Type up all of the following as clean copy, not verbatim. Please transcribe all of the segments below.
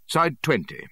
Side 20.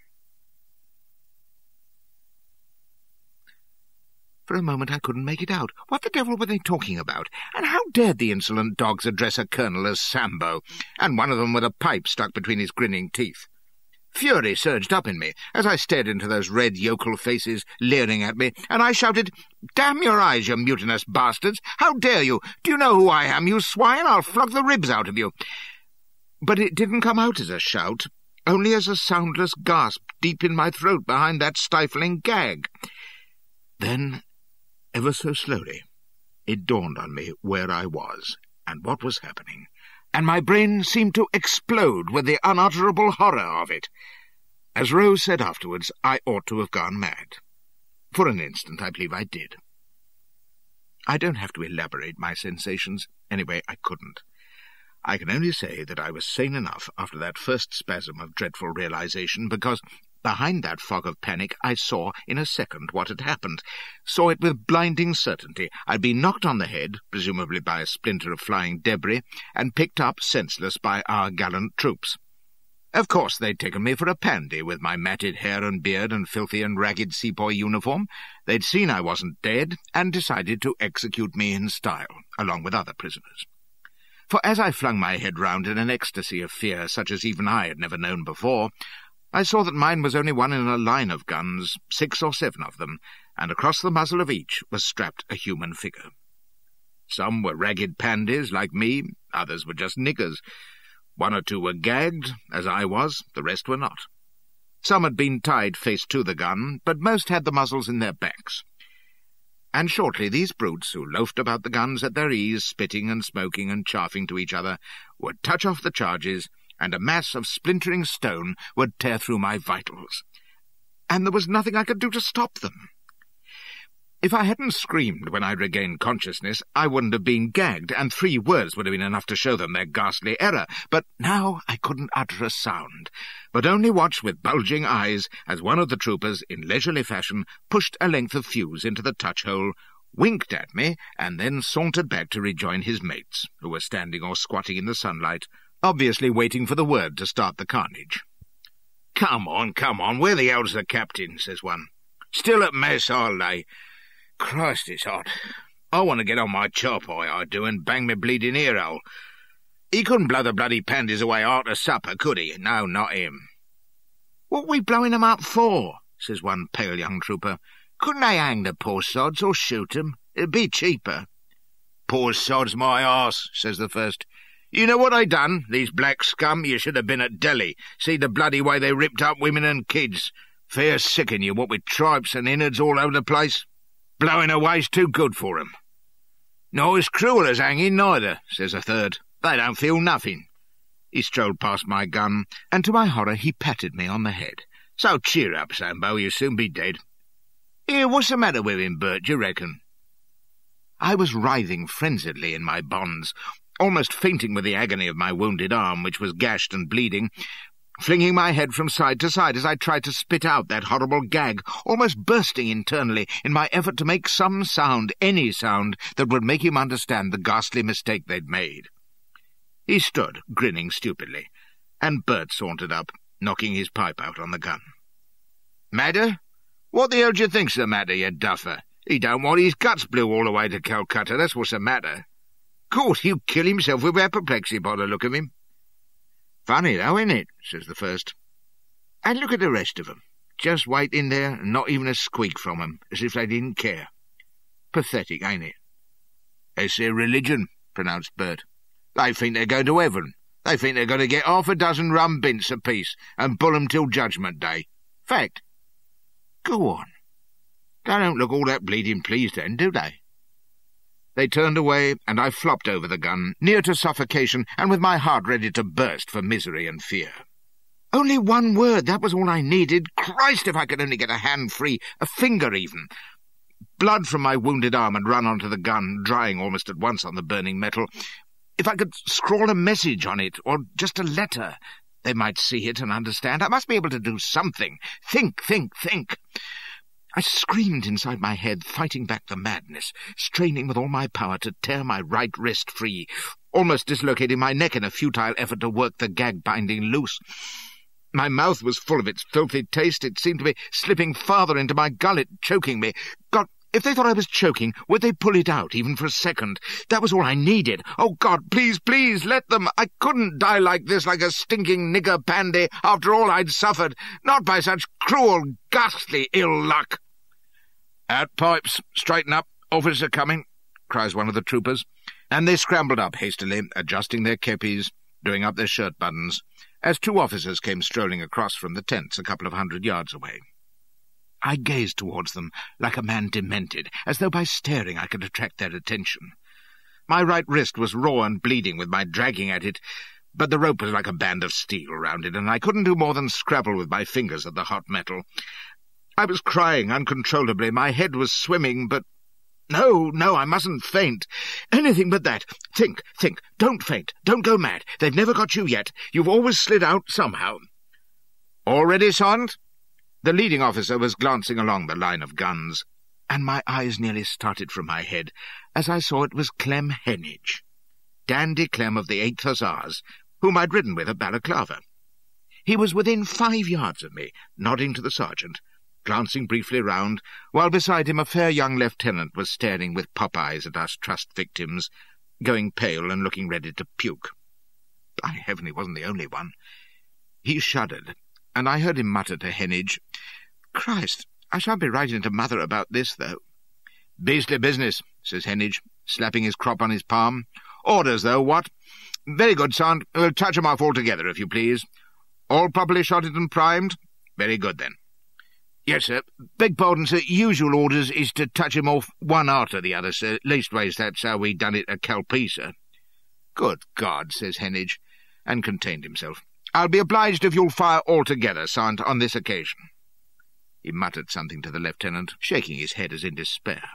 For a moment I couldn't make it out. What the devil were they talking about? And how dared the insolent dogs address a colonel as Sambo, and one of them with a pipe stuck between his grinning teeth? Fury surged up in me as I stared into those red yokel faces leering at me, and I shouted, "Damn your eyes, you mutinous bastards! How dare you? Do you know who I am, you swine? I'll flog the ribs out of you!" But it didn't come out as a shout, only as a soundless gasp deep in my throat behind that stifling gag. Then, ever so slowly, it dawned on me where I was and what was happening, and my brain seemed to explode with the unutterable horror of it. As Rose said afterwards, I ought to have gone mad. For an instant, I believe I did. I don't have to elaborate my sensations. Anyway, I couldn't. I can only say that I was sane enough after that first spasm of dreadful realization, because behind that fog of panic I saw in a second what had happened, saw it with blinding certainty. I'd been knocked on the head, presumably by a splinter of flying debris, and picked up senseless by our gallant troops. Of course they'd taken me for a pandy, with my matted hair and beard and filthy and ragged sepoy uniform. They'd seen I wasn't dead, and decided to execute me in style, along with other prisoners. For as I flung my head round in an ecstasy of fear such as even I had never known before, I saw that mine was only one in a line of guns, 6 or 7 of them, and across the muzzle of each was strapped a human figure. Some were ragged pandies like me, others were just niggers. 1 or 2 were gagged, as I was, the rest were not. Some had been tied face to the gun, but most had the muzzles in their backs. And shortly these brutes, who loafed about the guns at their ease, spitting and smoking and chaffing to each other, would touch off the charges, and a mass of splintering stone would tear through my vitals. And there was nothing I could do to stop them. If I hadn't screamed when I regained consciousness, I wouldn't have been gagged, and 3 words would have been enough to show them their ghastly error. But now I couldn't utter a sound, but only watched with bulging eyes as one of the troopers, in leisurely fashion, pushed a length of fuse into the touch-hole, winked at me, and then sauntered back to rejoin his mates, who were standing or squatting in the sunlight, obviously waiting for the word to start the carnage. Come on, where the hell's the captain?" says one. "Still at mess all day. Christ, it's hot. I want to get on my chop, I do, and bang me bleeding ear hole. He couldn't blow the bloody pandies away after supper, could he? No, not him." "What we blowing 'em up for?" says one pale young trooper. "Couldn't they hang the poor sods or shoot 'em? It'd be cheaper." "Poor sods my arse," says the first. "You know what I done, these black scum? You should have been at Delhi. See the bloody way they ripped up women and kids. Fair sicken you, what with tripes and innards all over the place. Blowing away's too good for 'em." "Not as cruel as hanging, neither," says a third. "They don't feel nothing." He strolled past my gun, and to my horror he patted me on the head. "So cheer up, Sambo, you'll soon be dead. Here, what's the matter with him, Bert, do you reckon?" I was writhing frenziedly in my bonds, almost fainting with the agony of my wounded arm, which was gashed and bleeding, flinging my head from side to side as I tried to spit out that horrible gag, almost bursting internally in my effort to make some sound, any sound, that would make him understand the ghastly mistake they'd made. He stood, grinning stupidly, and Bert sauntered up, knocking his pipe out on the gun. "Matter? What the hell do you think's the matter, you duffer? He don't want his guts blew all the way to Calcutta, that's what's the matter. Course, he'll kill himself with apoplexy by the look of him." "Funny, though, isn't it?" says the first. "And look at the rest of 'em, just waiting there, and not even a squeak from 'em, as if they didn't care. Pathetic, ain't it?" "It's their religion," pronounced Bert. "They think they're going to heaven. They think they're going to get 6 rum bints apiece and bull 'em till Judgment Day. Fact. Go on. They don't look all that bleeding pleased then, do they?" They turned away, and I flopped over the gun, near to suffocation, and with my heart ready to burst for misery and fear. Only 1 word, that was all I needed. Christ, if I could only get a hand free, a finger even. Blood from my wounded arm had run onto the gun, drying almost at once on the burning metal. If I could scrawl a message on it, or just a letter, they might see it and understand. I must be able to do something. Think. I screamed inside my head, fighting back the madness, straining with all my power to tear my right wrist free, almost dislocating my neck in a futile effort to work the gag-binding loose. My mouth was full of its filthy taste. It seemed to be slipping farther into my gullet, choking me. God, if they thought I was choking, would they pull it out, even for a second? That was all I needed. Oh, God, please, please, let them. I couldn't die like this, like a stinking nigger pandy, after all I'd suffered. Not by such cruel, ghastly ill luck. "Out pipes, straighten up, officer coming," cries one of the troopers, and they scrambled up hastily, adjusting their kepis, doing up their shirt buttons, as two officers came strolling across from the tents a couple of 100 yards away. I gazed towards them like a man demented, as though by staring I could attract their attention. My right wrist was raw and bleeding with my dragging at it, but the rope was like a band of steel round it, and I couldn't do more than scrabble with my fingers at the hot metal. I was crying uncontrollably. My head was swimming, but No, I mustn't faint. Anything but that. Think. Don't faint. Don't go mad. They've never got you yet. You've always slid out somehow. All ready, Sergeant? The leading officer was glancing along the line of guns, and my eyes nearly started from my head as I saw it was Clem Heneage, Dandy Clem of the 8th Hussars, whom I'd ridden with at Balaclava. He was within 5 yards of me, nodding to the sergeant, glancing briefly round, while beside him a fair young lieutenant was staring with pop-eyes at us trust victims, going pale and looking ready to puke. By heaven, he wasn't the only one. He shuddered, and I heard him mutter to Heneage, "Christ, I shan't be writing to Mother about this, though." "Beastly business," says Heneage, slapping his crop on his palm. "Orders, though, what? Very good, Sergeant. We'll touch 'em off altogether, if you please. All properly shotted and primed? Very good, then." "Yes, sir. Beg pardon, sir. Usual orders is to touch 'em off one arter the other, sir. Leastways, that's how we done it at Calpe, sir." "Good God," says Heneage, and contained himself. "I'll be obliged if you'll fire altogether, Sergeant, on this occasion." He muttered something to the lieutenant, shaking his head as in despair.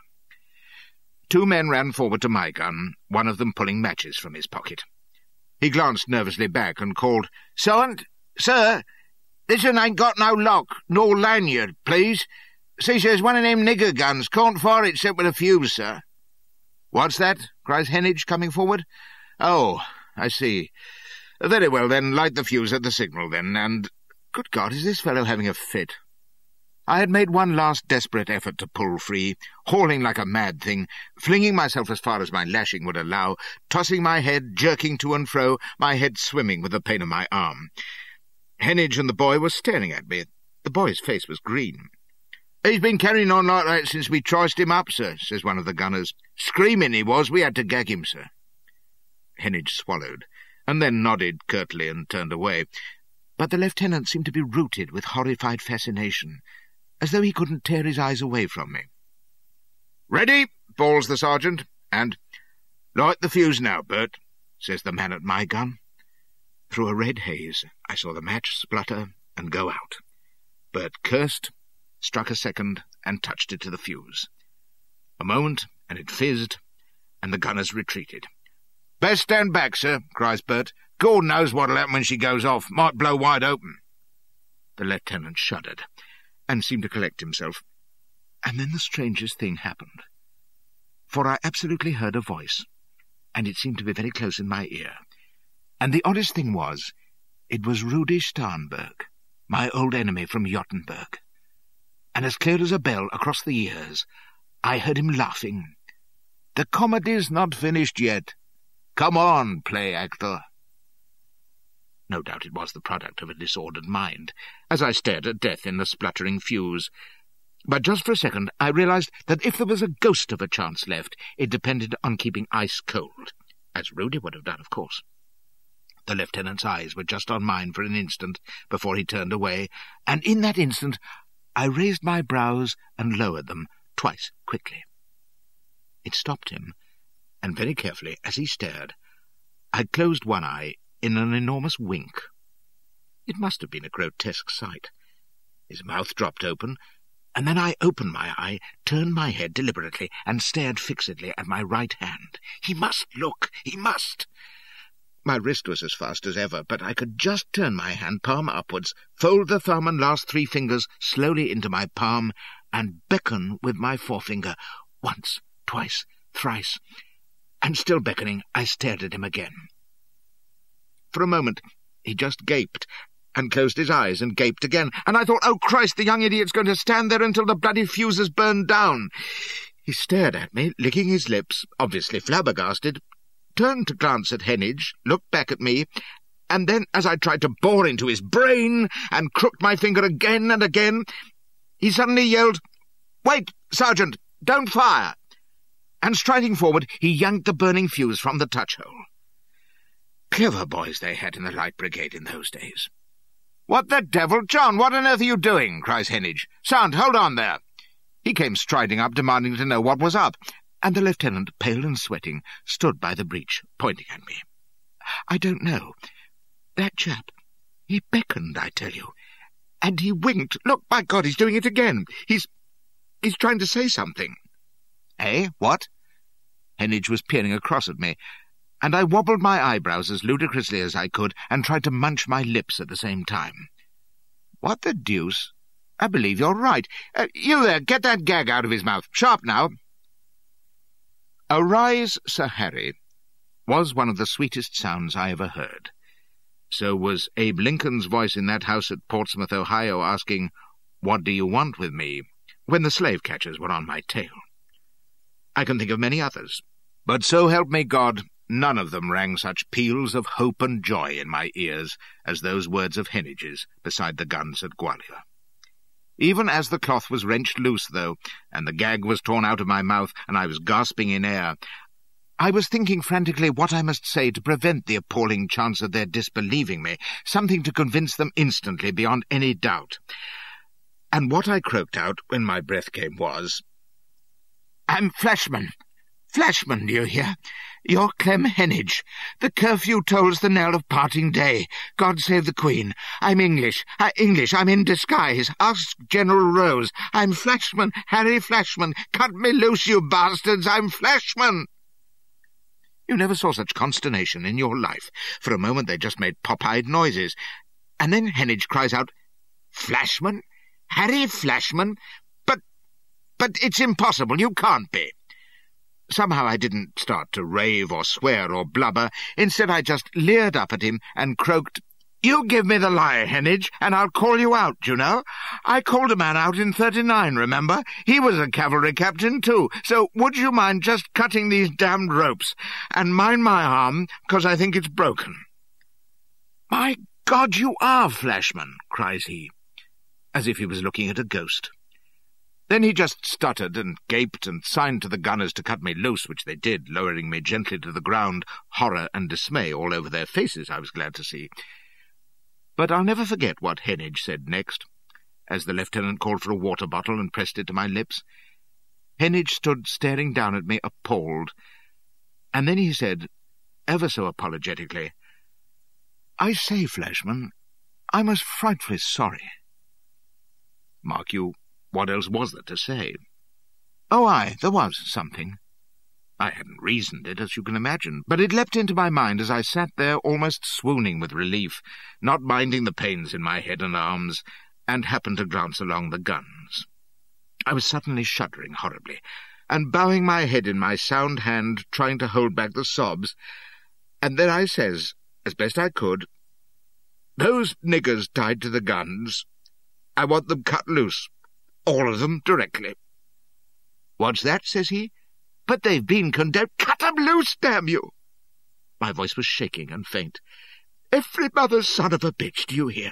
2 men ran forward to my gun, one of them pulling matches from his pocket. He glanced nervously back and called, "Sergeant, sir, this one ain't got no lock, nor lanyard, please. See, there's one of them nigger guns. Can't fire it except with a fuse, sir." "What's that?" cries Heneage, coming forward. "Oh, I see. Very well, then, light the fuse at the signal, then, and... Good God, is this fellow having a fit?" I had made one last desperate effort to pull free, hauling like a mad thing, flinging myself as far as my lashing would allow, tossing my head, jerking to and fro, my head swimming with the pain of my arm. Heneage and the boy were staring at me. The boy's face was green. "He's been carrying on like that since we triced him up, sir," says one of the gunners. "Screaming he was. We had to gag him, sir." Heneage swallowed, and then nodded curtly and turned away. But the lieutenant seemed to be rooted with horrified fascination, as though he couldn't tear his eyes away from me. "Ready?" bawls the sergeant, and "Light the fuse now, Bert," says the man at my gun. Through a red haze I saw the match splutter and go out. Bert cursed, struck a second, and touched it to the fuse. A moment, and it fizzed, and the gunners retreated. "Best stand back, sir," cries Bert. "God knows what'll happen when she goes off. Might blow wide open." The lieutenant shuddered, and seemed to collect himself. And then the strangest thing happened. For I absolutely heard a voice, and it seemed to be very close in my ear. And the oddest thing was, it was Rudi Starnberg, my old enemy from Jottenberg. And as clear as a bell across the years, I heard him laughing. "The comedy's not finished yet. Come on, play actor." No doubt it was the product of a disordered mind, as I stared at death in the spluttering fuse. But just for a second I realized that if there was a ghost of a chance left, it depended on keeping ice cold, as Rudi would have done, of course. The lieutenant's eyes were just on mine for an instant before he turned away, and in that instant I raised my brows and lowered them twice quickly. It stopped him, and very carefully, as he stared, I closed one eye in an enormous wink. It must have been a grotesque sight. His mouth dropped open, and then I opened my eye, turned my head deliberately, and stared fixedly at my right hand. He must look! He must! My wrist was as fast as ever, but I could just turn my hand palm upwards, fold the thumb and last 3 fingers slowly into my palm, and beckon with my forefinger, once, twice, thrice, and still beckoning, I stared at him again. For a moment he just gaped, and closed his eyes and gaped again, and I thought, oh, Christ, the young idiot's going to stand there until the bloody fuse is burned down. He stared at me, licking his lips, obviously flabbergasted, turned to glance at Heneage, looked back at me, and then, as I tried to bore into his brain and crooked my finger again and again, he suddenly yelled, "Wait, Sergeant, don't fire!" And striding forward, he yanked the burning fuse from the touch-hole. Clever boys they had in the Light Brigade in those days. "What the devil, John, what on earth are you doing?" cries Heneage. "Sergeant, hold on there." He came striding up, demanding to know what was up, and the lieutenant, pale and sweating, stood by the breach, pointing at me. "I don't know. That chap, he beckoned, I tell you, and he winked. Look, by God, he's doing it again. He's trying to say something." "Eh, what?" Heneage was peering across at me, and I wobbled my eyebrows as ludicrously as I could and tried to munch my lips at the same time. "What the deuce? I believe you're right. You there, get that gag out of his mouth. Sharp now." "Arise, Sir Harry," was one of the sweetest sounds I ever heard. So was Abe Lincoln's voice in that house at Portsmouth, Ohio, asking, "What do you want with me?" when the slave-catchers were on my tail. I can think of many others, but so help me God, none of them rang such peals of hope and joy in my ears as those words of Heneage's beside the guns at Gwalior. Even as the cloth was wrenched loose, though, and the gag was torn out of my mouth, and I was gasping in air, I was thinking frantically what I must say to prevent the appalling chance of their disbelieving me, something to convince them instantly beyond any doubt. And what I croaked out when my breath came was, "I'm Flashman. Flashman, do you hear? You're Clem Heneage. The curfew tolls the knell of parting day. God save the Queen. I'm English. I'm in disguise. Ask General Rose. I'm Flashman, Harry Flashman. Cut me loose, you bastards. I'm Flashman." You never saw such consternation in your life. For a moment they just made pop-eyed noises. And then Heneage cries out, "Flashman? Harry Flashman? But it's impossible. You can't be." Somehow I didn't start to rave or swear or blubber. Instead I just leered up at him and croaked, "You give me the lie, Heneage, and I'll call you out, you know. I called a man out in 39, remember? He was a cavalry captain, too. So would you mind just cutting these damned ropes? And mind my arm, 'cause I think it's broken." "My God, you are Flashman," cries he, as if he was looking at a ghost. Then he just stuttered and gaped and signed to the gunners to cut me loose, which they did, lowering me gently to the ground, horror and dismay all over their faces, I was glad to see. But I'll never forget what Heneage said next, as the lieutenant called for a water bottle and pressed it to my lips. Heneage stood staring down at me, appalled, and then he said, ever so apologetically, "I say, Flashman, I'm most frightfully sorry." Mark you, what else was there to say? Oh, aye, there was something. I hadn't reasoned it, as you can imagine, but it leapt into my mind as I sat there almost swooning with relief, not minding the pains in my head and arms, and happened to glance along the guns. I was suddenly shuddering horribly, and bowing my head in my sound hand, trying to hold back the sobs, and then I says, as best I could, "Those niggers tied to the guns, I want them cut loose. All of them, directly." "What's that?" says he. "But they've been condemned." "Cut 'em loose, damn you!" My voice was shaking and faint. "Every mother's son of a bitch, do you hear?"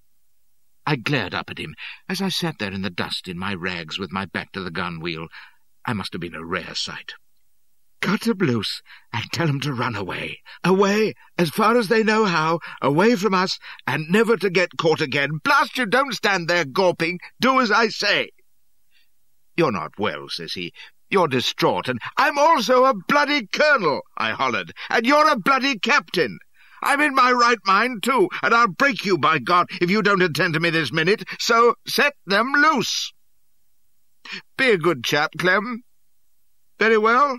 I glared up at him as I sat there in the dust in my rags with my back to the gun wheel. I must have been a rare sight. "Cut 'em loose and tell 'em to run away. Away, as far as they know how, away from us, and never to get caught again. Blast you, don't stand there gawping. Do as I say." "You're not well," says he. "You're distraught, and—" "I'm also a bloody colonel," I hollered, "and you're a bloody captain. I'm in my right mind, too, and I'll break you, by God, if you don't attend to me this minute. So set them loose. Be a good chap, Clem. Very well."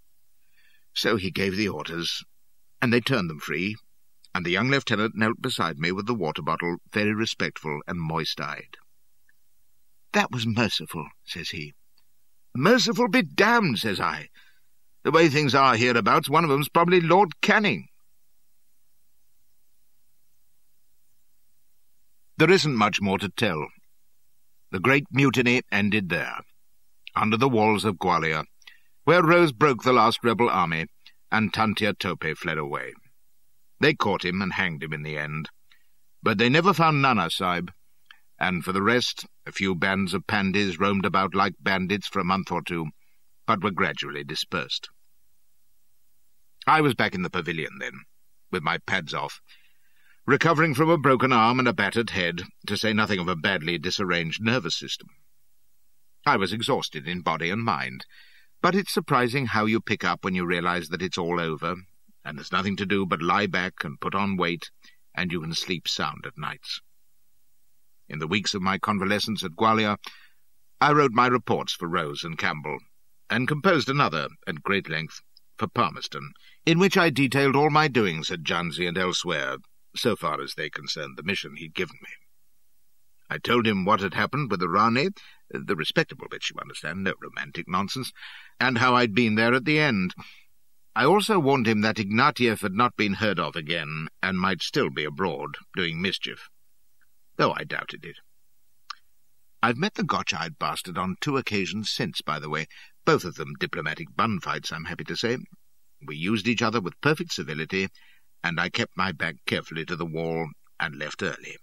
So he gave the orders, and they turned them free, and the young lieutenant knelt beside me with the water bottle, very respectful and moist-eyed. "That was merciful," says he. "Merciful be damned," says I. "The way things are hereabouts, one of 'em's probably Lord Canning." There isn't much more to tell. The great mutiny ended there, under the walls of Gwalior, where Rose broke the last rebel army, and Tantia Tope fled away. They caught him and hanged him in the end, but they never found Nana Sahib, and for the rest, a few bands of Pandis roamed about like bandits for a month or two, but were gradually dispersed. I was back in the pavilion then, with my pads off, recovering from a broken arm and a battered head, to say nothing of a badly disarranged nervous system. I was exhausted in body and mind, but it's surprising how you pick up when you realize that it's all over, and there's nothing to do but lie back and put on weight, and you can sleep sound at nights. In the weeks of my convalescence at Gwalior, I wrote my reports for Rose and Campbell, and composed another, at great length, for Palmerston, in which I detailed all my doings at Jhansi and elsewhere, so far as they concerned the mission he'd given me. I told him what had happened with the Rani, the respectable bit, you understand, no romantic nonsense, and how I'd been there at the end. I also warned him that Ignatieff had not been heard of again, and might still be abroad, doing mischief, though I doubted it. I've met the Gotch-eyed bastard on 2 occasions since, by the way, both of them diplomatic bun-fights, I'm happy to say. We used each other with perfect civility, and I kept my back carefully to the wall and left early.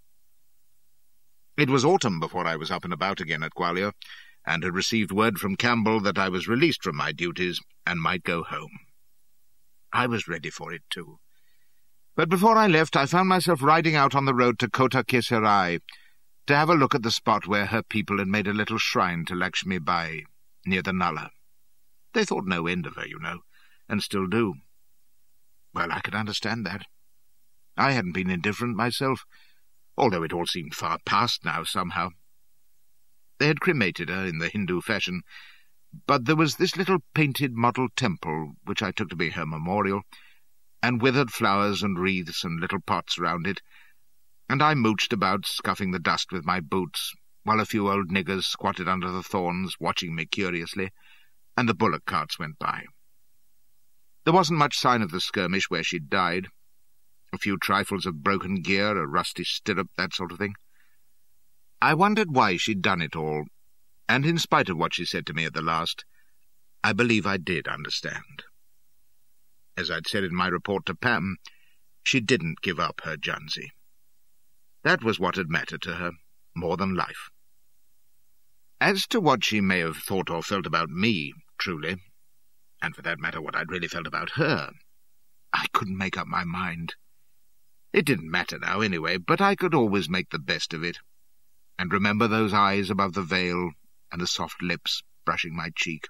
It was autumn before I was up and about again at Gwalior, and had received word from Campbell that I was released from my duties and might go home. I was ready for it too. But before I left, I found myself riding out on the road to Kota Kesarai to have a look at the spot where her people had made a little shrine to Lakshmi Bai, near the Nullah. They thought no end of her, you know, and still do. Well, I could understand that. I hadn't been indifferent myself, although it all seemed far past now somehow. They had cremated her in the Hindu fashion, but there was this little painted model temple, which I took to be her memorial, and withered flowers and wreaths and little pots round it, and I mooched about, scuffing the dust with my boots, while a few old niggers squatted under the thorns, watching me curiously, and the bullock carts went by. There wasn't much sign of the skirmish where she'd died. A few trifles of broken gear, a rusty stirrup, that sort of thing. I wondered why she'd done it all, and in spite of what she said to me at the last, I believe I did understand. As I'd said in my report to Pam, she didn't give up her Jhansi. That was what had mattered to her, more than life. As to what she may have thought or felt about me, truly, and for that matter what I'd really felt about her, I couldn't make up my mind. It didn't matter now, anyway, but I could always make the best of it, and remember those eyes above the veil, and the soft lips brushing my cheek.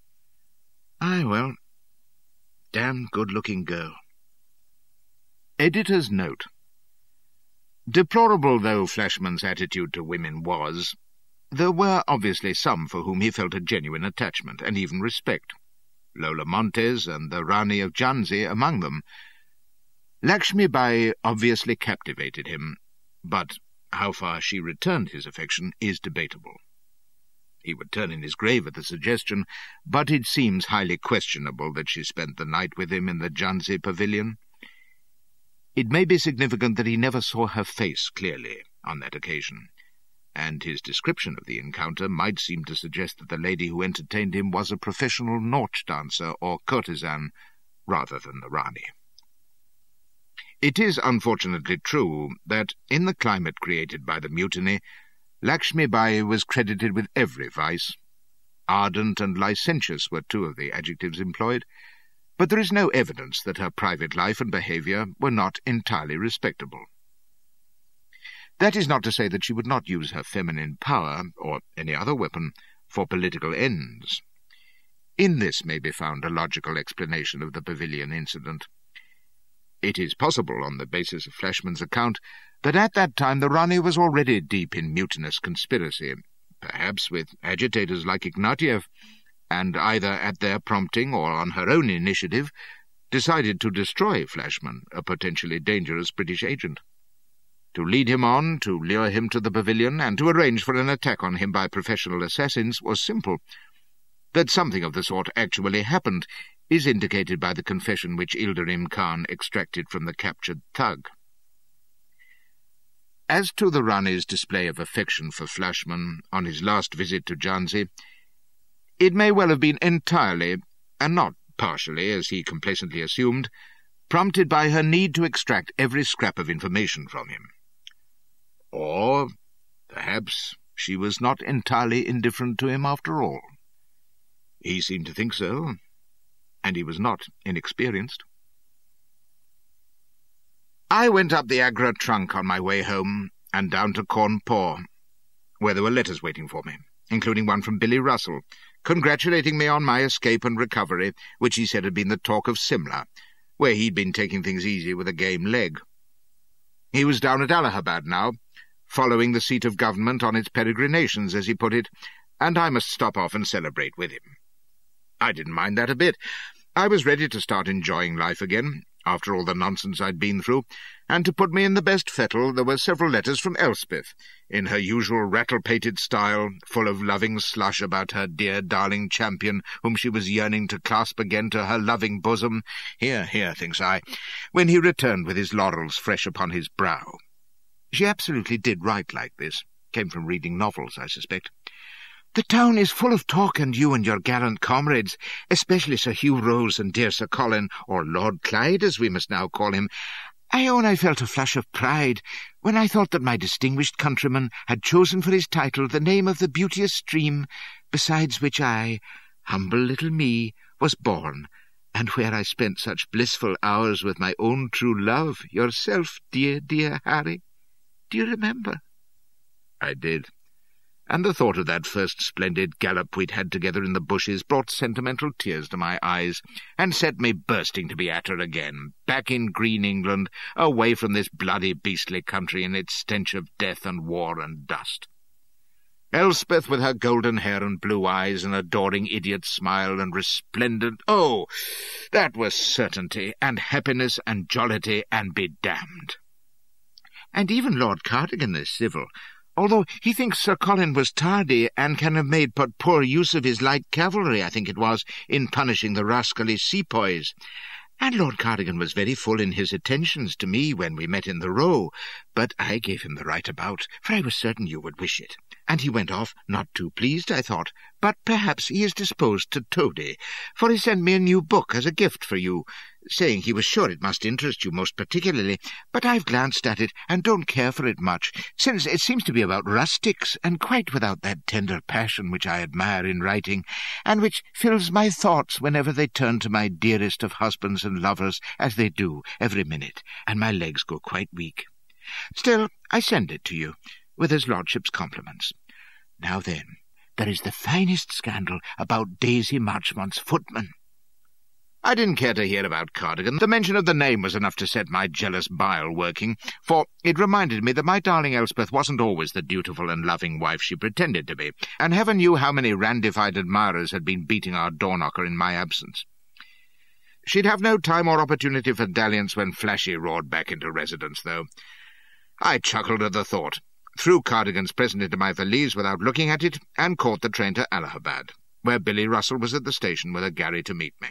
Aye, well, damn good-looking girl. Editor's note. Deplorable though Flashman's attitude to women was, there were obviously some for whom he felt a genuine attachment, and even respect. Lola Montes and the Rani of Jhansi among them. Lakshmi Bai obviously captivated him, but how far she returned his affection is debatable. He would turn in his grave at the suggestion, but it seems highly questionable that she spent the night with him in the Jhansi pavilion. It may be significant that he never saw her face clearly on that occasion, and his description of the encounter might seem to suggest that the lady who entertained him was a professional nautch dancer or courtesan rather than the Rani. It is unfortunately true that, in the climate created by the mutiny, Lakshmi Bai was credited with every vice. Ardent and licentious were 2 of the adjectives employed, but there is no evidence that her private life and behaviour were not entirely respectable. That is not to say that she would not use her feminine power, or any other weapon, for political ends. In this may be found a logical explanation of the pavilion incident. It is possible, on the basis of Flashman's account, that at that time the Rani was already deep in mutinous conspiracy, perhaps with agitators like Ignatieff, and either at their prompting or on her own initiative, decided to destroy Flashman, a potentially dangerous British agent. To lead him on, to lure him to the pavilion, and to arrange for an attack on him by professional assassins was simple. That something of the sort actually happened is indicated by the confession which Ilderim Khan extracted from the captured thug. as to the Ranee's display of affection for Flashman on his last visit to Jhansi, it may well have been entirely, and not partially, as he complacently assumed, prompted by her need to extract every scrap of information from him. Or, perhaps, she was not entirely indifferent to him after all. He seemed to think so, and he was not inexperienced. I went up the Agra trunk on my way home and down to Cawnpore, where there were letters waiting for me, including one from Billy Russell, congratulating me on my escape and recovery, which he said had been the talk of Simla, where he'd been taking things easy with a game leg. He was down at Allahabad now, following the seat of government on its peregrinations, as he put it, and I must stop off and celebrate with him. I didn't mind that a bit. I was ready to start enjoying life again, after all the nonsense I'd been through, and to put me in the best fettle there were several letters from Elspeth, in her usual rattle-pated style, full of loving slush about her dear darling champion, whom she was yearning to clasp again to her loving bosom. Hear, hear, thinks I, when he returned with his laurels fresh upon his brow. She absolutely did write like this. Came from reading novels, I suspect. The town is full of talk, and you and your gallant comrades, especially Sir Hugh Rose and dear Sir Colin, or Lord Clyde, as we must now call him. I own I felt a flush of pride when I thought that my distinguished countryman had chosen for his title the name of the beauteous stream besides which I, humble little me, was born, and where I spent such blissful hours with my own true love, yourself, dear, dear Harry. Do you remember? I did. And the thought of that first splendid gallop we'd had together in the bushes brought sentimental tears to my eyes, and set me bursting to be at her again, back in green England, away from this bloody beastly country and its stench of death and war and dust. Elspeth with her golden hair and blue eyes and adoring idiot smile and resplendent— oh, that was certainty and happiness and jollity and be damned. And even Lord Cardigan is civil, although he thinks Sir Colin was tardy and can have made but poor use of his light cavalry, I think it was, in punishing the rascally sepoys. And Lord Cardigan was very full in his attentions to me when we met in the Row, but I gave him the right about, for I was certain you would wish it. And he went off, not too pleased, I thought, but perhaps he is disposed to toady, for he sent me a new book as a gift for you, saying he was sure it must interest you most particularly, but I've glanced at it and don't care for it much, since it seems to be about rustics, and quite without that tender passion which I admire in writing, and which fills my thoughts whenever they turn to my dearest of husbands and lovers, as they do every minute, and my legs go quite weak. Still, I send it to you, with his lordship's compliments. Now then, there is the finest scandal about Daisy Marchmont's footman. I didn't care to hear about Cardigan. The mention of the name was enough to set my jealous bile working, for it reminded me that my darling Elspeth wasn't always the dutiful and loving wife she pretended to be, and heaven knew how many randified admirers had been beating our door-knocker in my absence. She'd have no time or opportunity for dalliance when Flashy roared back into residence, though. I chuckled at the thought, threw Cardigan's present into my valise without looking at it, and caught the train to Allahabad, where Billy Russell was at the station with a Gary to meet me.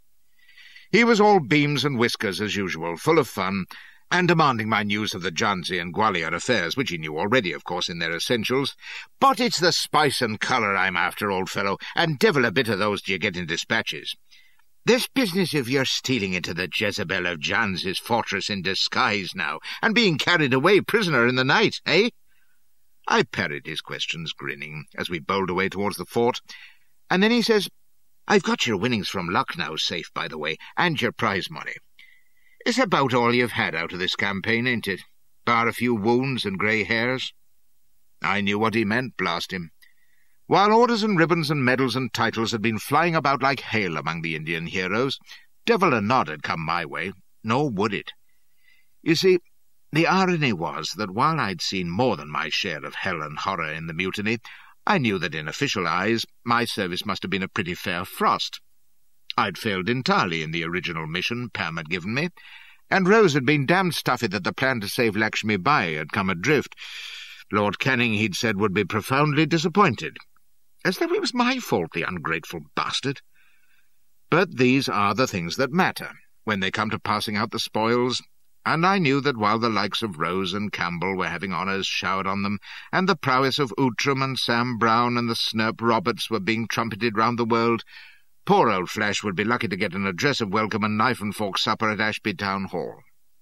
He was all beams and whiskers as usual, full of fun, and demanding my news of the Jhansi and Gwalior affairs, which he knew already, of course, in their essentials. But it's the spice and colour I'm after, old fellow, and devil a bit of those do you get in dispatches. This business of your stealing into the Jezebel of Jhansi's fortress in disguise now, and being carried away prisoner in the night, eh? I parried his questions, grinning, as we bowled away towards the fort, and then he says, I've got your winnings from Lucknow safe, by the way, and your prize money. It's about all you've had out of this campaign, ain't it? Bar a few wounds and grey hairs. I knew what he meant, blast him. While orders and ribbons and medals and titles had been flying about like hail among the Indian heroes, devil a nod had come my way, nor would it. You see, the irony was that while I'd seen more than my share of hell and horror in the mutiny, I knew that in official eyes my service must have been a pretty fair frost. I'd failed entirely in the original mission Pam had given me, and Rose had been damned stuffy that the plan to save Lakshmi Bai had come adrift. Lord Canning, he'd said, would be profoundly disappointed. As though it was my fault, the ungrateful bastard. But these are the things that matter, when they come to passing out the spoils, and I knew that while the likes of Rose and Campbell were having honours showered on them, and the prowess of Outram and Sam Brown and the Snurp Roberts were being trumpeted round the world, poor old Flash would be lucky to get an address of welcome and knife and fork supper at Ashby Town Hall.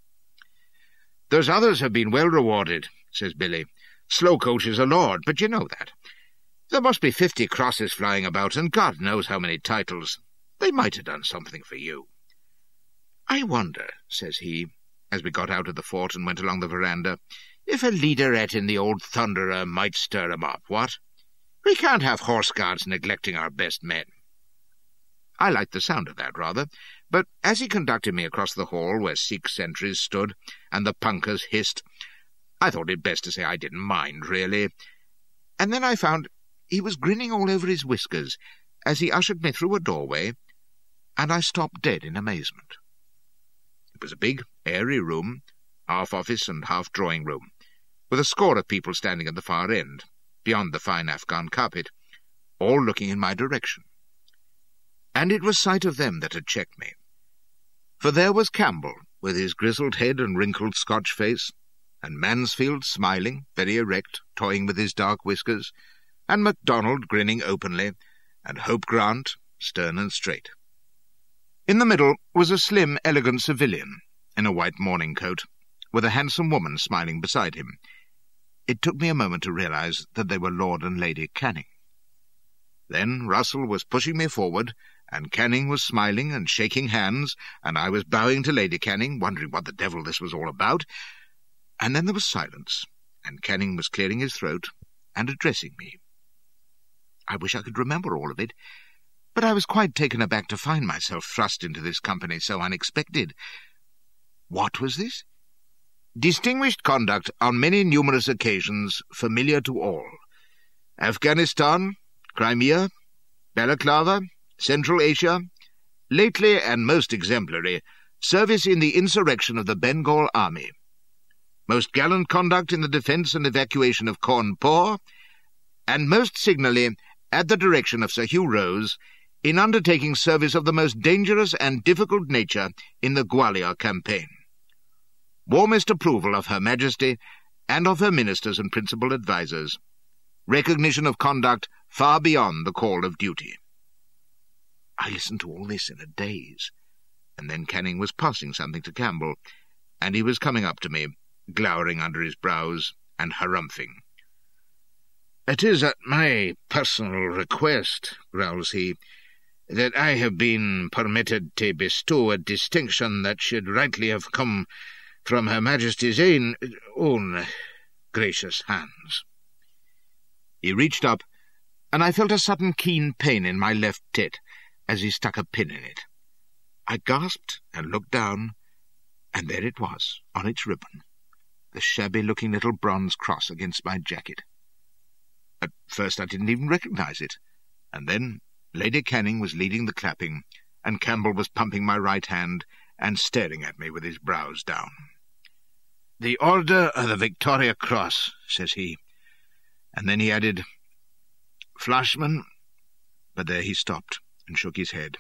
"Those others have been well rewarded," says Billy. "Slowcoach is a lord, but you know that. There must be 50 crosses flying about, and God knows how many titles. They might have done something for you." "I wonder," says he, as we got out of the fort and went along the veranda, "if a leaderette in the old Thunderer might stir 'em up, what? We can't have horse guards neglecting our best men." I liked the sound of that, rather, but as he conducted me across the hall where Sikh sentries stood and the punkahs hissed, I thought it best to say I didn't mind, really. And then I found he was grinning all over his whiskers as he ushered me through a doorway, and I stopped dead in amazement. It was a big, airy room, half office and half drawing-room, with a score of people standing at the far end, beyond the fine Afghan carpet, all looking in my direction. And it was sight of them that had checked me. For there was Campbell, with his grizzled head and wrinkled Scotch face, and Mansfield smiling, very erect, toying with his dark whiskers, and MacDonald grinning openly, and Hope Grant, stern and straight. In the middle was a slim, elegant civilian, in a white morning coat, with a handsome woman smiling beside him. It took me a moment to realize that they were Lord and Lady Canning. Then Russell was pushing me forward, and Canning was smiling and shaking hands, and I was bowing to Lady Canning, wondering what the devil this was all about. And then there was silence, and Canning was clearing his throat and addressing me. I wish I could remember all of it, but I was quite taken aback to find myself thrust into this company so unexpected. What was this? "Distinguished conduct on many numerous occasions, familiar to all. Afghanistan, Crimea, Balaclava, Central Asia, lately and most exemplary, service in the insurrection of the Bengal army. Most gallant conduct in the defence and evacuation of Cawnpore, and most signally, at the direction of Sir Hugh Rose, in undertaking service of the most dangerous and difficult nature in the Gwalior campaign. Warmest approval of Her Majesty and of her ministers and principal advisers. Recognition of conduct far beyond the call of duty." I listened to all this in a daze, and then Canning was passing something to Campbell, and he was coming up to me, glowering under his brows and harumphing. "It is at my personal request," growls he, "that I have been permitted to bestow a distinction that should rightly have come from Her Majesty's own gracious hands." He reached up, and I felt a sudden keen pain in my left tit as he stuck a pin in it. I gasped and looked down, and there it was, on its ribbon, the shabby-looking little bronze cross against my jacket. At first I didn't even recognize it, and then Lady Canning was leading the clapping, and Campbell was pumping my right hand and staring at me with his brows down. "The Order of the Victoria Cross," says he, and then he added, "Flashman," but there he stopped and shook his head.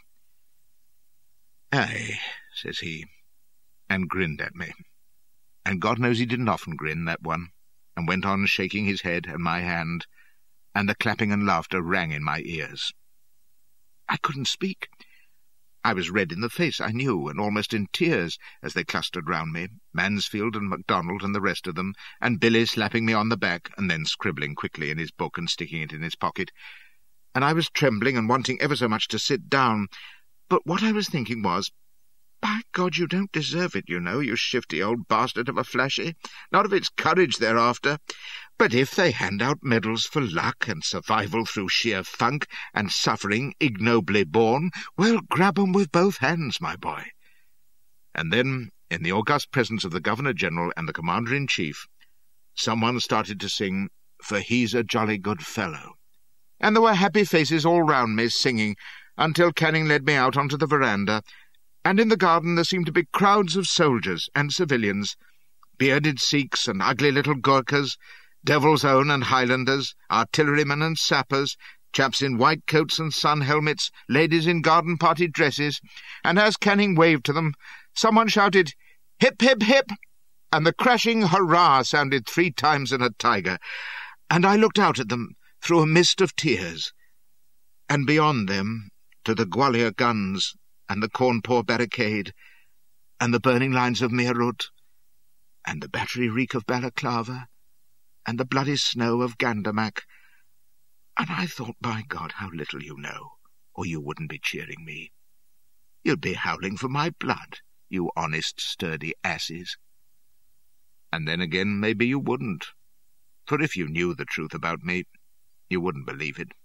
"Aye," says he, and grinned at me. And God knows he didn't often grin, that one, and went on shaking his head and my hand, and the clapping and laughter rang in my ears. I couldn't speak. I was red in the face, I knew, and almost in tears as they clustered round me, Mansfield and MacDonald and the rest of them, and Billy slapping me on the back and then scribbling quickly in his book and sticking it in his pocket. And I was trembling and wanting ever so much to sit down, but what I was thinking was, "By God, you don't deserve it, you know, you shifty old bastard of a Flashy. Not if it's courage they're after. But if they hand out medals for luck and survival through sheer funk and suffering ignobly borne, well, grab 'em with both hands, my boy." And then, in the august presence of the Governor-General and the Commander-in-Chief, someone started to sing, "For he's a jolly good fellow." And there were happy faces all round me singing, until Canning led me out onto the veranda, and in the garden there seemed to be crowds of soldiers and civilians, bearded Sikhs and ugly little Gurkhas, Devil's Own and Highlanders, artillerymen and sappers, chaps in white coats and sun helmets, ladies in garden-party dresses, and as Canning waved to them, someone shouted, Hip, hip, hip! And the crashing hurrah sounded 3 times in a tiger, and I looked out at them through a mist of tears, and beyond them to the Gwalior guns and the Cawnpore barricade and the burning lines of Meerut and the battery reek of Balaclava and the bloody snow of Gandamak, and I thought, by God, how little you know, or you wouldn't be cheering me. You'd be howling for my blood, you honest, sturdy asses. And then again, maybe you wouldn't, for if you knew the truth about me, you wouldn't believe it.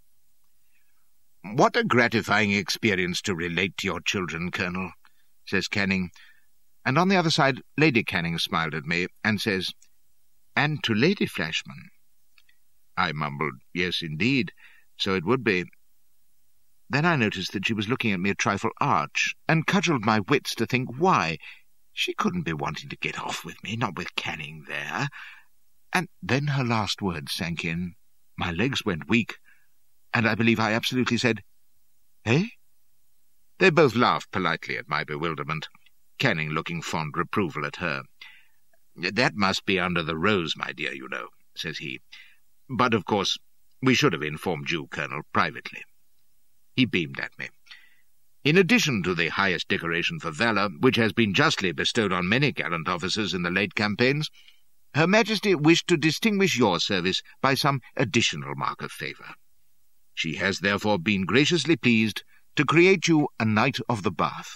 "What a gratifying experience to relate to your children, Colonel," says Canning. And on the other side, Lady Canning smiled at me and says, "And to Lady Flashman." I mumbled, "Yes, indeed, so it would be." Then I noticed that she was looking at me a trifle arch, and cudgelled my wits to think why. She couldn't be wanting to get off with me, not with Canning there. And then her last words sank in. My legs went weak, and I believe I absolutely said, "Eh?" They both laughed politely at my bewilderment, Canning looking fond reproval at her. "That must be under the rose, my dear, you know," says he. "But, of course, we should have informed you, Colonel, privately." He beamed at me. "In addition to the highest decoration for valour, which has been justly bestowed on many gallant officers in the late campaigns, Her Majesty wished to distinguish your service by some additional mark of favour. She has therefore been graciously pleased to create you a Knight of the Bath."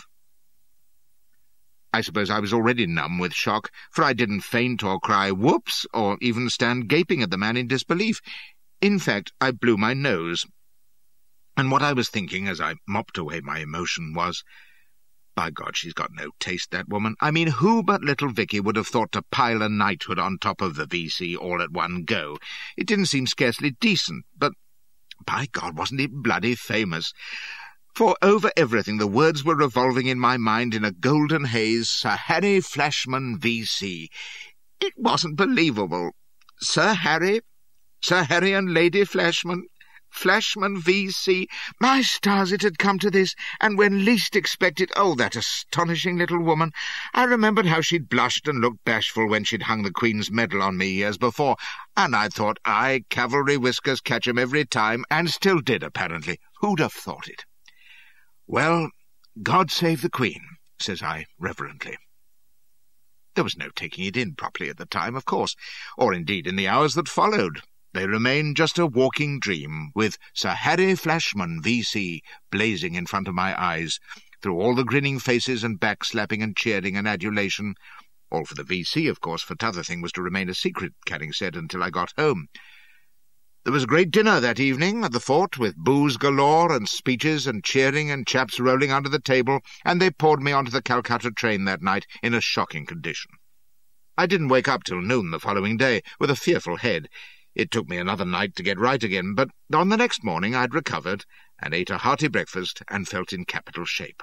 I suppose I was already numb with shock, for I didn't faint or cry "whoops," or even stand gaping at the man in disbelief. In fact, I blew my nose. And what I was thinking as I mopped away my emotion was, by God, she's got no taste, that woman. I mean, who but little Vicky would have thought to pile a knighthood on top of the V.C. all at one go? It didn't seem scarcely decent, but, by God, wasn't it bloody famous? For over everything the words were revolving in my mind in a golden haze, "Sir Harry Flashman, V.C." It wasn't believable. Sir Harry and Lady Flashman, Flashman, V.C. My stars, it had come to this, and when least expected. Oh, that astonishing little woman! I remembered how she'd blushed and looked bashful when she'd hung the Queen's medal on me years before, and I thought, aye, cavalry whiskers catch 'em every time, and still did, apparently. Who'd have thought it? "Well, God save the Queen," says I reverently. There was no taking it in properly at the time, of course, or indeed in the hours that followed. They remained just a walking dream, with Sir Harry Flashman, V.C., blazing in front of my eyes, through all the grinning faces and backslapping and cheering and adulation. All for the V.C., of course, for t'other thing was to remain a secret, Canning said, until I got home. There was a great dinner that evening at the fort, with booze galore and speeches and cheering and chaps rolling under the table, and they poured me onto the Calcutta train that night in a shocking condition. I didn't wake up till noon the following day, with a fearful head. It took me another night to get right again, but on the next morning I'd recovered, and ate a hearty breakfast, and felt in capital shape.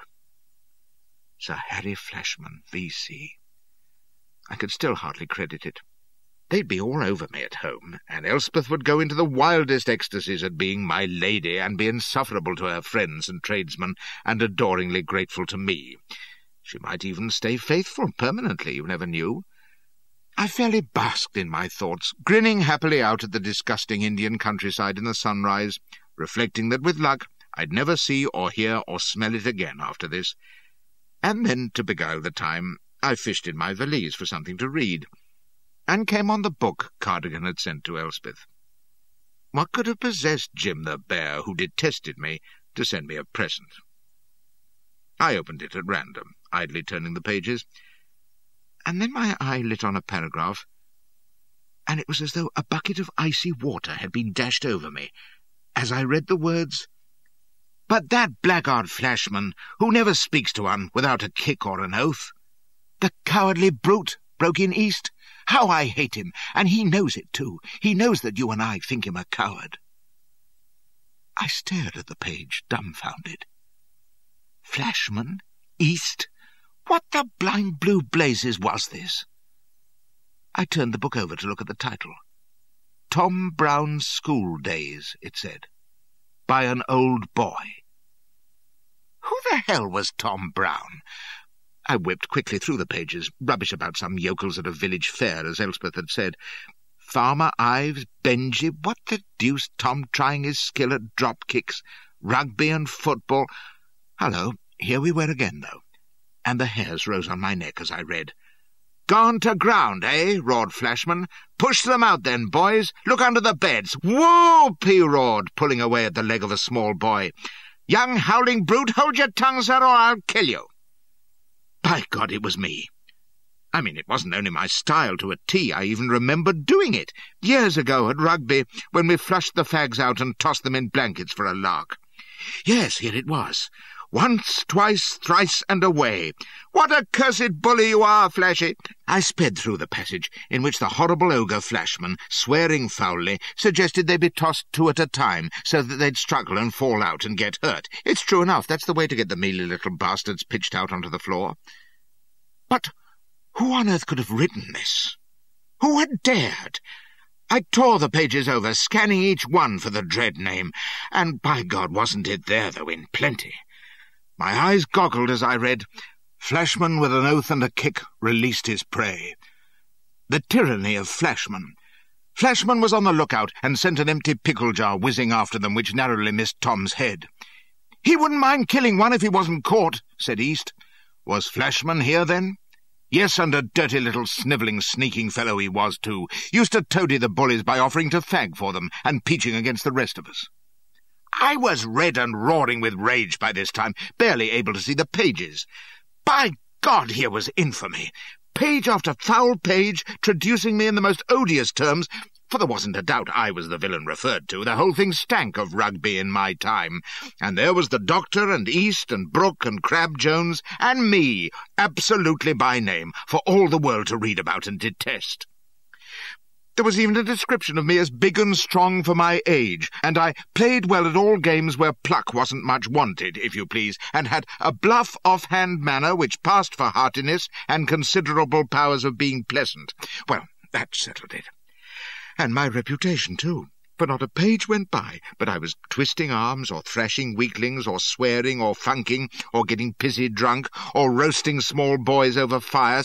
Sir Harry Flashman, V.C. I could still hardly credit it. They'd be all over me at home, and Elspeth would go into the wildest ecstasies at being my lady, and be insufferable to her friends and tradesmen, and adoringly grateful to me. She might even stay faithful permanently, you never knew. I fairly basked in my thoughts, grinning happily out at the disgusting Indian countryside in the sunrise, reflecting that with luck I'd never see or hear or smell it again after this. And then, to beguile the time, I fished in my valise for something to read, and came on the book Cardigan had sent to Elspeth. What could have possessed Jim the Bear, who detested me, to send me a present? I opened it at random, idly turning the pages, and then my eye lit on a paragraph, and it was as though a bucket of icy water had been dashed over me, as I read the words, "But that blackguard Flashman, who never speaks to one without a kick or an oath, the cowardly brute, broke in east. How I hate him, and he knows it too. He knows that you and I think him a coward." I stared at the page, dumbfounded. Flashman? East? What the blind blue blazes was this? I turned the book over to look at the title. Tom Brown's School Days, it said, by an old boy. Who the hell was Tom Brown? I whipped quickly through the pages, rubbish about some yokels at a village fair, as Elspeth had said. Farmer Ives, Benjy, what the deuce, Tom trying his skill at drop-kicks, rugby and football. Hullo, here we were again, though, and the hairs rose on my neck as I read. "Gone to ground, eh?" roared Flashman. "Push them out then, boys. Look under the beds. Whoop!" he roared, pulling away at the leg of a small boy. "Young howling brute, hold your tongue, sir, or I'll kill you." By God, it was me. I mean, it wasn't only my style to a T. I even remembered doing it, years ago at rugby, when we flushed the fags out and tossed them in blankets for a lark. Yes, here it was. "Once, twice, thrice, and away. What a cursed bully you are, Flashy." I sped through the passage, in which the horrible ogre Flashman, swearing foully, suggested they be tossed two at a time, so that they'd struggle and fall out and get hurt. It's true enough, that's the way to get the mealy little bastards pitched out onto the floor. But who on earth could have written this? Who had dared? I tore the pages over, scanning each one for the dread name, and by God, wasn't it there, though, in plenty. My eyes goggled as I read, "Flashman, with an oath and a kick, released his prey." The tyranny of Flashman. Flashman was on the lookout and sent an empty pickle jar whizzing after them, which narrowly missed Tom's head. "He wouldn't mind killing one if he wasn't caught," said East. Was Flashman here, then? Yes, and a dirty little snivelling, sneaking fellow he was, too. Used to toady the bullies by offering to fag for them and peaching against the rest of us. I was red and roaring with rage by this time, barely able to see the pages. By God, here was infamy. Page after foul page, traducing me in the most odious terms, for there wasn't a doubt I was the villain referred to. The whole thing stank of rugby in my time. And there was the Doctor and East and Brooke and Crab Jones and me, absolutely by name, for all the world to read about and detest. There was even a description of me as big and strong for my age, and I played well at all games where pluck wasn't much wanted, if you please, and had a bluff off-hand manner which passed for heartiness and considerable powers of being pleasant. Well, that settled it. And my reputation, too, for not a page went by but I was twisting arms, or thrashing weaklings, or swearing, or funking, or getting pissy drunk, or roasting small boys over fires.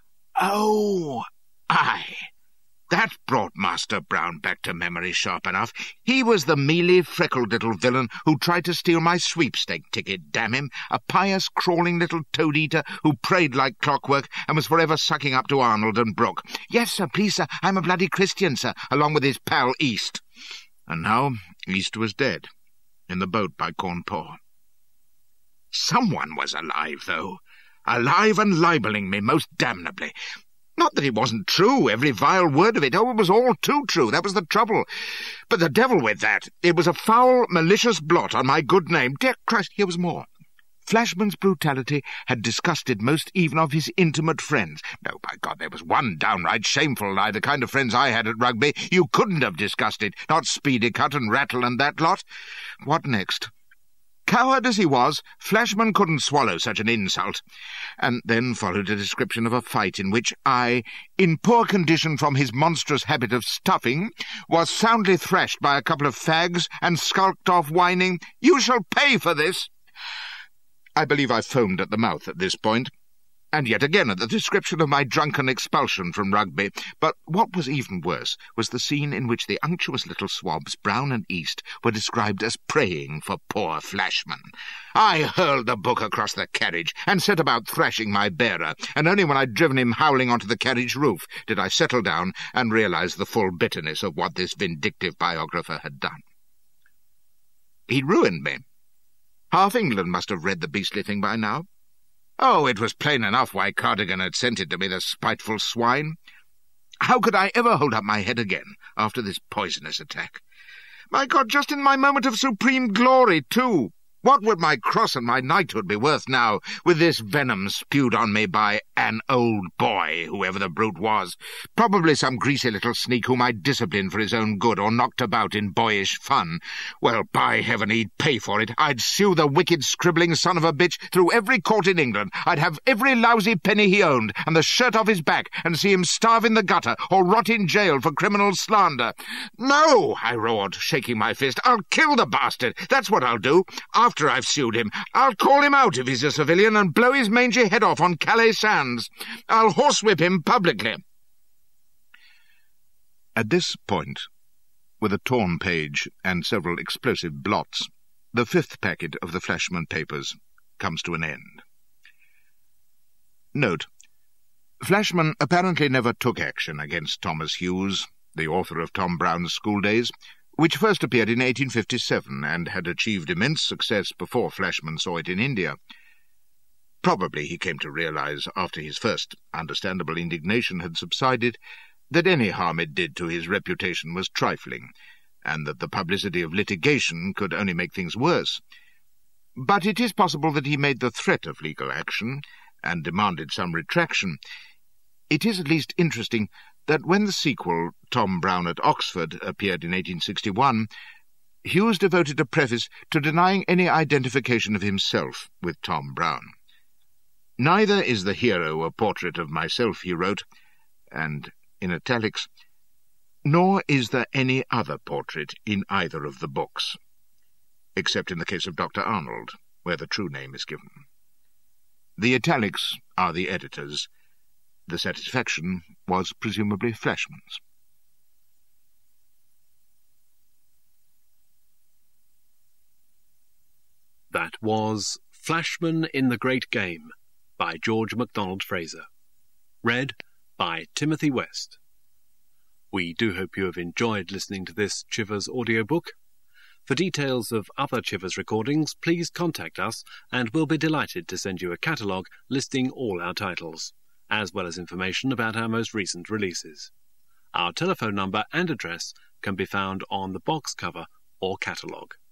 Oh, aye! That brought Master Brown back to memory sharp enough. He was the mealy, freckled little villain who tried to steal my sweepstake ticket, damn him, a pious, crawling little toad-eater who prayed like clockwork and was forever sucking up to Arnold and Brooke. "Yes, sir, please, sir, I'm a bloody Christian, sir," along with his pal East. And now East was dead, in the boat by Cawnpore. Someone was alive, though. Alive and libelling me most damnably. Not that it wasn't true, every vile word of it. Oh, it was all too true, that was the trouble. But the devil with that. It was a foul, malicious blot on my good name. Dear Christ, here was more. Flashman's brutality had disgusted most even of his intimate friends. No, by God, there was one downright shameful lie, the kind of friends I had at rugby. You couldn't have disgusted, not Speedycut and Rattle and that lot. What next? Coward as he was, Flashman couldn't swallow such an insult. And then followed a description of a fight in which I, in poor condition from his monstrous habit of stuffing, was soundly thrashed by a couple of fags and skulked off whining, "You shall pay for this." I believe I foamed at the mouth at this point, and yet again at the description of my drunken expulsion from rugby. But what was even worse was the scene in which the unctuous little swabs, Brown and East, were described as praying for poor Flashman. I hurled the book across the carriage and set about thrashing my bearer, and only when I'd driven him howling onto the carriage roof did I settle down and realize the full bitterness of what this vindictive biographer had done. He'd ruined me. Half England must have read the beastly thing by now. Oh, it was plain enough why Cardigan had sent it to me, the spiteful swine. How could I ever hold up my head again after this poisonous attack? My God, just in my moment of supreme glory, too. What would my cross and my knighthood be worth now, with this venom spewed on me by an old boy, whoever the brute was? Probably some greasy little sneak whom I'd disciplined for his own good or knocked about in boyish fun. Well, by heaven, he'd pay for it. I'd sue the wicked, scribbling son of a bitch through every court in England. I'd have every lousy penny he owned, and the shirt off his back, and see him starve in the gutter or rot in jail for criminal slander. "No!" I roared, shaking my fist. "I'll kill the bastard. That's what I'll do. After after I've sued him. I'll call him out if he's a civilian and blow his mangy head off on Calais sands. I'll horsewhip him publicly." At this point, with a torn page and several explosive blots, the 5th packet of the Flashman Papers comes to an end. Note: Flashman apparently never took action against Thomas Hughes, the author of Tom Brown's School Days, which first appeared in 1857 and had achieved immense success before Flashman saw it in India. Probably he came to realize, after his first understandable indignation had subsided, that any harm it did to his reputation was trifling, and that the publicity of litigation could only make things worse. But it is possible that he made the threat of legal action, and demanded some retraction. It is at least interesting that when the sequel, Tom Brown at Oxford, appeared in 1861, Hughes devoted a preface to denying any identification of himself with Tom Brown. "Neither is the hero a portrait of myself," he wrote, and in italics, "nor is there any other portrait in either of the books, except in the case of Dr. Arnold, where the true name is given." The italics are the editor's. The satisfaction was presumably Flashman's. That was Flashman in the Great Game by George MacDonald Fraser. Read by Timothy West. We do hope you have enjoyed listening to this Chivers audiobook. For details of other Chivers recordings, please contact us and we'll be delighted to send you a catalogue listing all our titles, as well as information about our most recent releases. Our telephone number and address can be found on the box cover or catalogue.